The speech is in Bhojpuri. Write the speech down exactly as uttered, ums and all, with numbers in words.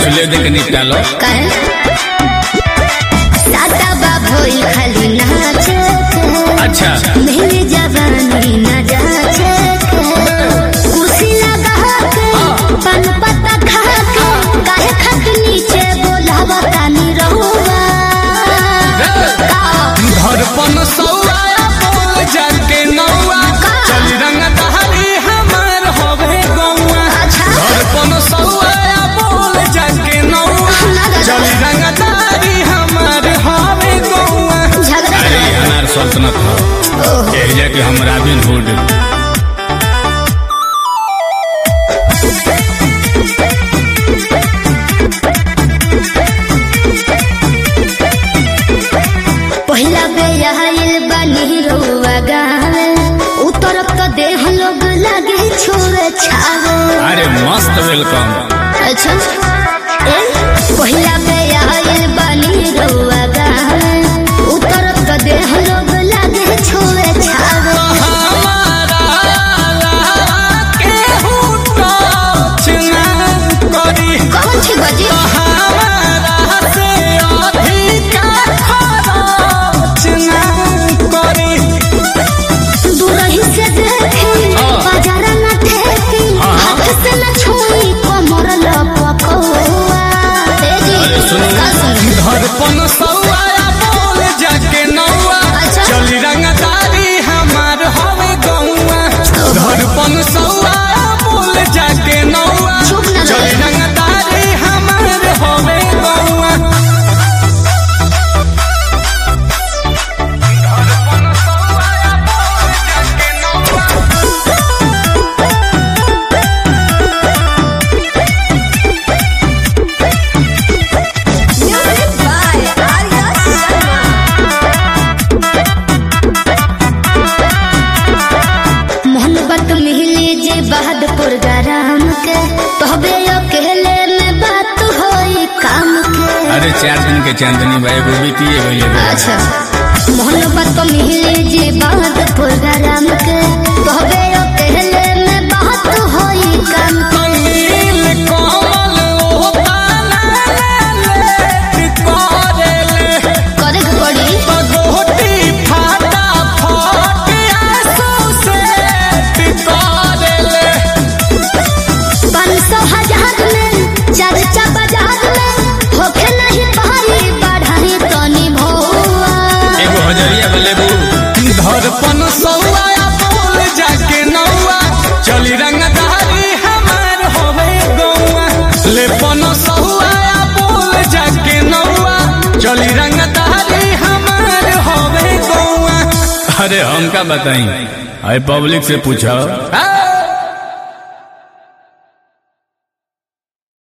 ले दे के निकालो काहे सादा बाबोई खाली नाचे अच्छा मेरी जवानी ना जाचे कुर्सी लगा के पान पत्ता खा के काहे खत नीचे बोलावा तानी रहुआ धड़पन सौआ बोल जाके नौआ चली रंग दहरी हमार होवे गौआ धड़पन सौआ बोल जाके नौआ चली रंग दहरी हमार होवे गौआ। अरे अनार सल्तनत हो कह जा कि हम रॉबिन हुड पहिला बेयाइल बनी रहुआ गावे उतर तो देह लोग लगे छोरे छावे। अरे मस्त वेलकम अच्छा ए पहिला बेयाइल बनी रहुआ गावे उतर तो देह लोग लगे छोरे छावे। कौन सी बजी दूरही से देखी बाजार न ठेकी हाथ से न छुई कमर लपकौआ धड़पन सौआ बोल जाके नौआ चली रंगदारी हमार हवे गौआ धड़पन सौआ बोल जाके नौआ चली रंगदारी हमार हवे गौआ। मोहब्बत मिली जे बहादुर गरम के तोहबे अकेले में बात होई काम के। अरे चार दिन के चांदनी भाई वो बीतिए भैया अच्छा मोहब्बत मिली जे बहादुर गरम के तोहबे अकेले में बात होई काम के। करे के पड़ी पाँच सौ हजार में चर्चा बाजार में होके नहीं पारी बढ़ाई तनी भौआ। एगो हजरिया लेबू धड़पन सौआ बोल जाके नौआ चली रंगदारी हमार होवे गौआ लेपन सौआ बोल जाके नौआ चली रंगदारी हमार होवे गौआ। अरे हम का बताई अरे पब्लिक से पूछो।